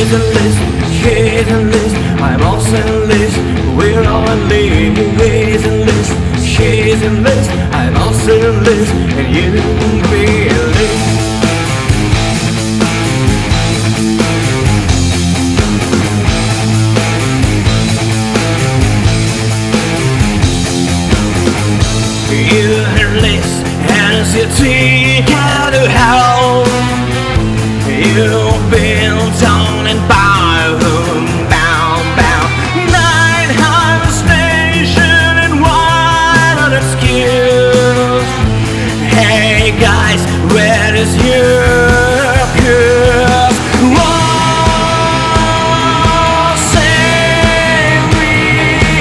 He's a list, I'm also a list. We're all a list. He's a list, she's a list, I'm also a list, and you can be a list. You're a list, and a city out of hell. You've been down and bound, bound 900 station and 100 skills. Hey guys, where is your girls? Oh, save me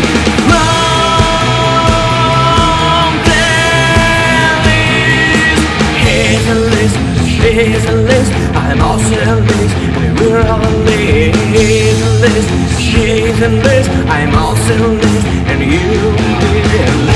from Delhi. Here's a list, she's a list, I'm also a list, and we're all a list. He's a list, she's a list, I'm also a list, and you will be a list.